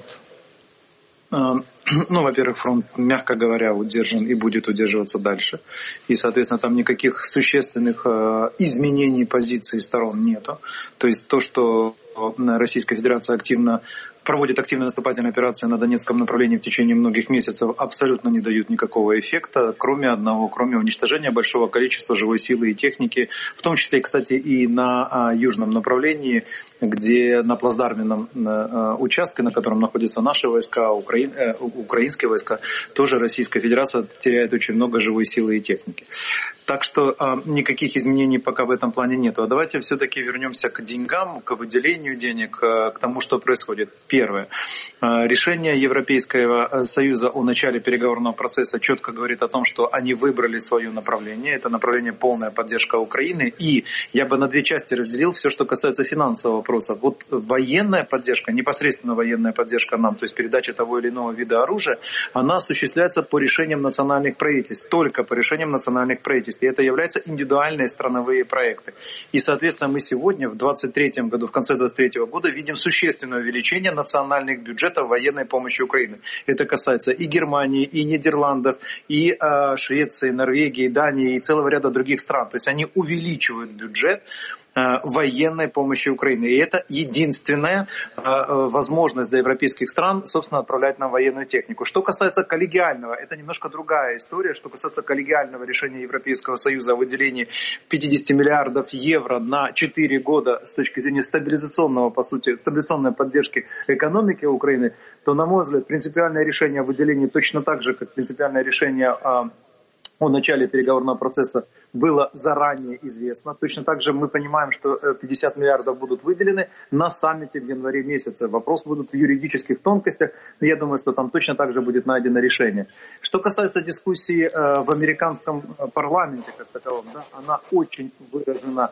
Ну, во-первых, фронт, мягко говоря, удержан и будет удерживаться дальше. И, соответственно, там никаких существенных э, изменений позиций сторон нету. То есть то, что Российская Федерация активно проводит активные наступательные операции на Донецком направлении в течение многих месяцев, абсолютно не дают никакого эффекта, кроме одного, кроме уничтожения большого количества живой силы и техники, в том числе, кстати, и на а, южном направлении, где на плацдарменном а, участке, на котором находятся наши войска, украин, э, украинские войска, тоже Российская Федерация теряет очень много живой силы и техники. Так что а, никаких изменений пока в этом плане нету. А давайте все-таки вернемся к деньгам, к выделению денег, к тому, что происходит. Первое. Решение Европейского Союза о начале переговорного процесса четко говорит о том, что они выбрали свое направление. Это направление полная поддержка Украины. И я бы на две части разделил все, что касается финансового вопроса. Вот военная поддержка, непосредственно военная поддержка нам, то есть передача того или иного вида оружия, она осуществляется по решениям национальных правительств. Только по решениям национальных правительств. И это являются индивидуальные страновые проекты. И, соответственно, мы сегодня в двадцать третьем году, в конце двадцать третьего года видим существенное увеличение национальных бюджетов военной помощи Украины. Это касается и Германии, и Нидерландов, и э, Швеции, Норвегии, Дании и целого ряда других стран. То есть они увеличивают бюджет военной помощи Украины. И это единственная э, возможность для европейских стран, собственно, отправлять нам военную технику. Что касается коллегиального, это немножко другая история. Что касается коллегиального решения Европейского Союза о выделении пятьдесят миллиардов евро на четыре года с точки зрения стабилизационного, по сути, стабилизационной поддержки экономики Украины, то, на мой взгляд, принципиальное решение о выделении точно так же, как принципиальное решение о о начале переговорного процесса было заранее известно. Точно так же мы понимаем, что пятьдесят миллиардов будут выделены на саммите в январе месяце. Вопрос будет в юридических тонкостях, но я думаю, что там точно так же будет найдено решение. Что касается дискуссии в американском парламенте как таковом, да, она очень выражена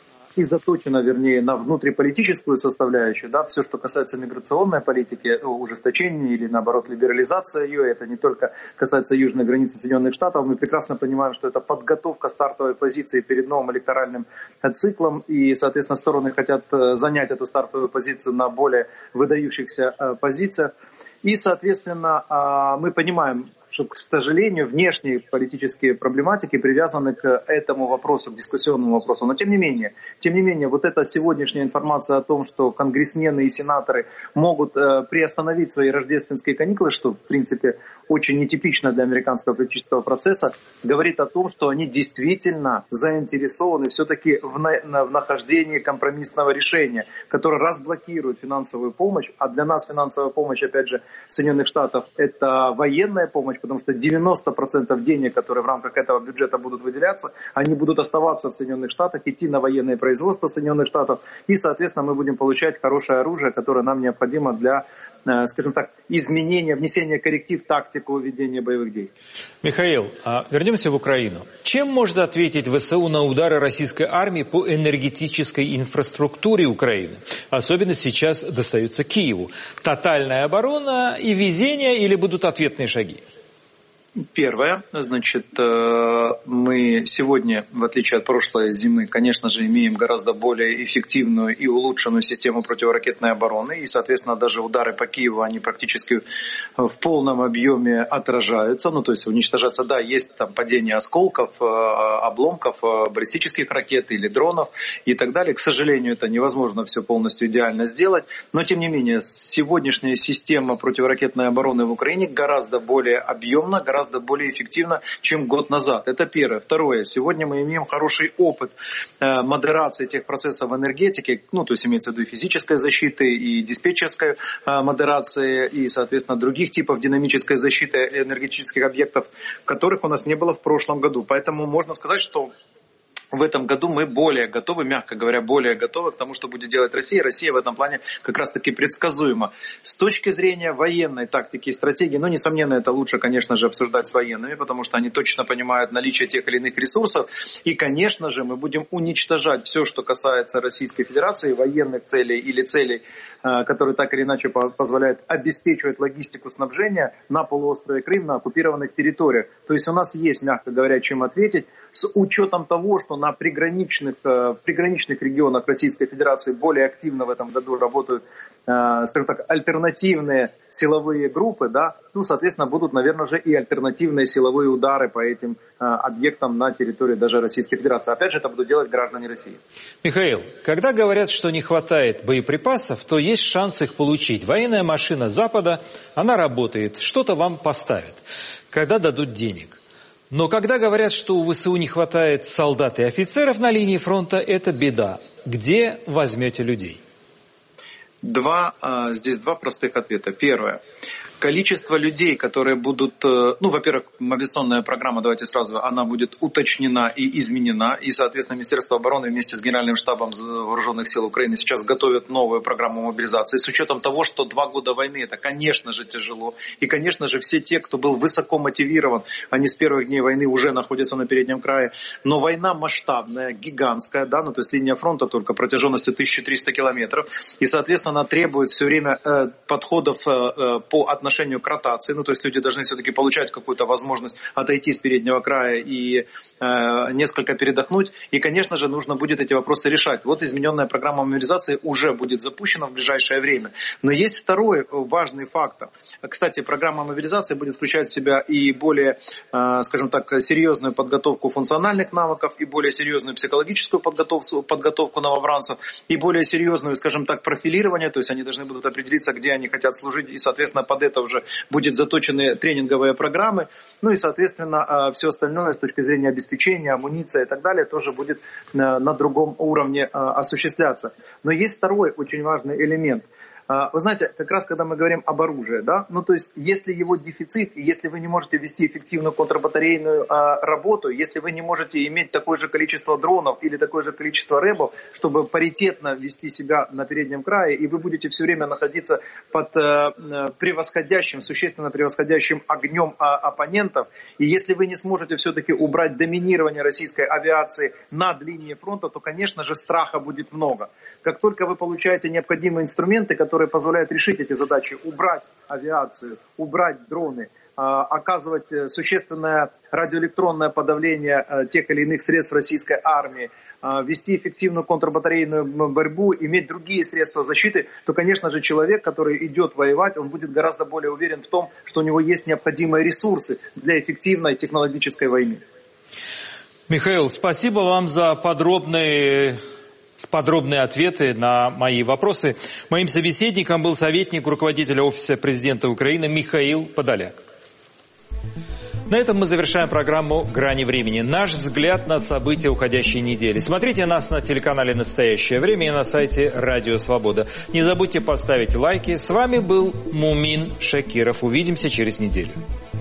и заточена, вернее, на внутриполитическую составляющую, да, все, что касается миграционной политики, ужесточения или, наоборот, либерализация ее, это не только касается южной границы Соединенных Штатов, мы прекрасно понимаем, что это подготовка стартовой позиции перед новым электоральным циклом, и, соответственно, стороны хотят занять эту стартовую позицию на более выдающихся позициях. И, соответственно, мы понимаем, что, к сожалению, внешние политические проблематики привязаны к этому вопросу, к дискуссионному вопросу. Но тем не менее, тем не менее, вот эта сегодняшняя информация о том, что конгрессмены и сенаторы могут э, приостановить свои рождественские каникулы, что, в принципе, очень нетипично для американского политического процесса, говорит о том, что они действительно заинтересованы все-таки в, на, в нахождении компромиссного решения, которое разблокирует финансовую помощь. А для нас финансовая помощь, опять же, Соединенных Штатов, это военная помощь, потому что девяносто процентов денег, которые в рамках этого бюджета будут выделяться, они будут оставаться в Соединенных Штатах, идти на военное производство Соединенных Штатов, и, соответственно, мы будем получать хорошее оружие, которое нам необходимо для, скажем так, изменения, внесения корректив в тактику ведения боевых действий. Михаил, вернемся в Украину. Чем может ответить ВСУ на удары российской армии по энергетической инфраструктуре Украины? Особенно сейчас достается Киеву. Тотальная оборона и везение или будут ответные шаги? Первое, значит, мы сегодня, в отличие от прошлой зимы, конечно же, имеем гораздо более эффективную и улучшенную систему противоракетной обороны, и, соответственно, даже удары по Киеву, они практически в полном объеме отражаются, ну, то есть уничтожаться, да, есть там падение осколков, обломков, баллистических ракет или дронов и так далее. К сожалению, это невозможно все полностью идеально сделать, но, тем не менее, сегодняшняя система противоракетной обороны в Украине гораздо более объемна, гораздо гораздо более эффективно, чем год назад. Это первое. Второе. Сегодня мы имеем хороший опыт э, модерации тех процессов в энергетике, ну, то есть имеется в виду и физической защиты, и диспетчерской э, модерации, и, соответственно, других типов динамической защиты энергетических объектов, которых у нас не было в прошлом году. Поэтому можно сказать, что в этом году мы более готовы, мягко говоря, более готовы к тому, что будет делать Россия. Россия в этом плане как раз-таки предсказуема. С точки зрения военной тактики и стратегии, ну, несомненно, это лучше, конечно же, обсуждать с военными, потому что они точно понимают наличие тех или иных ресурсов. И, конечно же, мы будем уничтожать все, что касается Российской Федерации, военных целей или целей, которые так или иначе позволяют обеспечивать логистику снабжения на полуострове Крым, на оккупированных территориях. То есть у нас есть, мягко говоря, чем ответить, с учетом того, что на приграничных, приграничных регионах Российской Федерации более активно в этом году работают, скажем так, альтернативные силовые группы, да, ну, соответственно, будут, наверное, же и альтернативные силовые удары по этим объектам на территории даже Российской Федерации. Опять же, это будут делать граждане России. Михаил, когда говорят, что не хватает боеприпасов, то есть шанс их получить. Военная машина Запада, она работает, что-то вам поставят, когда дадут денег. Но когда говорят, что у ВСУ не хватает солдат и офицеров на линии фронта, это беда. Где возьмете людей? Два, здесь два простых ответа. Первое. Количество людей, которые будут, ну, во-первых, мобилизационная программа, давайте сразу, она будет уточнена и изменена, и, соответственно, Министерство обороны вместе с Генеральным штабом Вооруженных сил Украины сейчас готовят новую программу мобилизации, с учетом того, что два года войны, это, конечно же, тяжело, и, конечно же, все те, кто был высоко мотивирован, они с первых дней войны уже находятся на переднем крае, но война масштабная, гигантская, да, ну, то есть линия фронта только протяженностью тысяча триста километров, и, соответственно, она требует все время э, подходов э, по отношению к ротации, ну, то есть люди должны все-таки получать какую-то возможность отойти с переднего края и э, несколько передохнуть, и, конечно же, нужно будет эти вопросы решать. Вот измененная программа мобилизации уже будет запущена в ближайшее время. Но есть второй важный фактор. Кстати, программа мобилизации будет включать в себя и более, э, скажем так, серьезную подготовку функциональных навыков, и более серьезную психологическую подготовку, подготовку новобранцев, и более серьезную, скажем так, профилирование, то есть они должны будут определиться, где они хотят служить, и, соответственно, под это уже будет заточены тренинговые программы, ну и, соответственно, все остальное с точки зрения обеспечения, амуниция и так далее тоже будет на другом уровне осуществляться. Но есть второй очень важный элемент. Вы знаете, как раз когда мы говорим об оружии, да, ну то есть если его дефицит, если вы не можете вести эффективную контрбатарейную а, работу, если вы не можете иметь такое же количество дронов или такое же количество рэбов, чтобы паритетно вести себя на переднем крае, и вы будете все время находиться под а, превосходящим, существенно превосходящим огнем а, оппонентов, и если вы не сможете все-таки убрать доминирование российской авиации над линией фронта, то, конечно же, страха будет много. Как только вы получаете необходимые инструменты, которые позволяют решить эти задачи, убрать авиацию, убрать дроны, оказывать существенное радиоэлектронное подавление тех или иных средств российской армии, вести эффективную контрбатарейную борьбу, иметь другие средства защиты, то, конечно же, человек, который идет воевать, он будет гораздо более уверен в том, что у него есть необходимые ресурсы для эффективной технологической войны. Михаил, спасибо вам за подробные... подробные ответы на мои вопросы. Моим собеседником был советник руководителя Офиса президента Украины Михаил Подоляк. На этом мы завершаем программу «Грани времени». Наш взгляд на события уходящей недели. Смотрите нас на телеканале «Настоящее время» и на сайте «Радио Свобода». Не забудьте поставить лайки. С вами был Мумин Шакиров. Увидимся через неделю.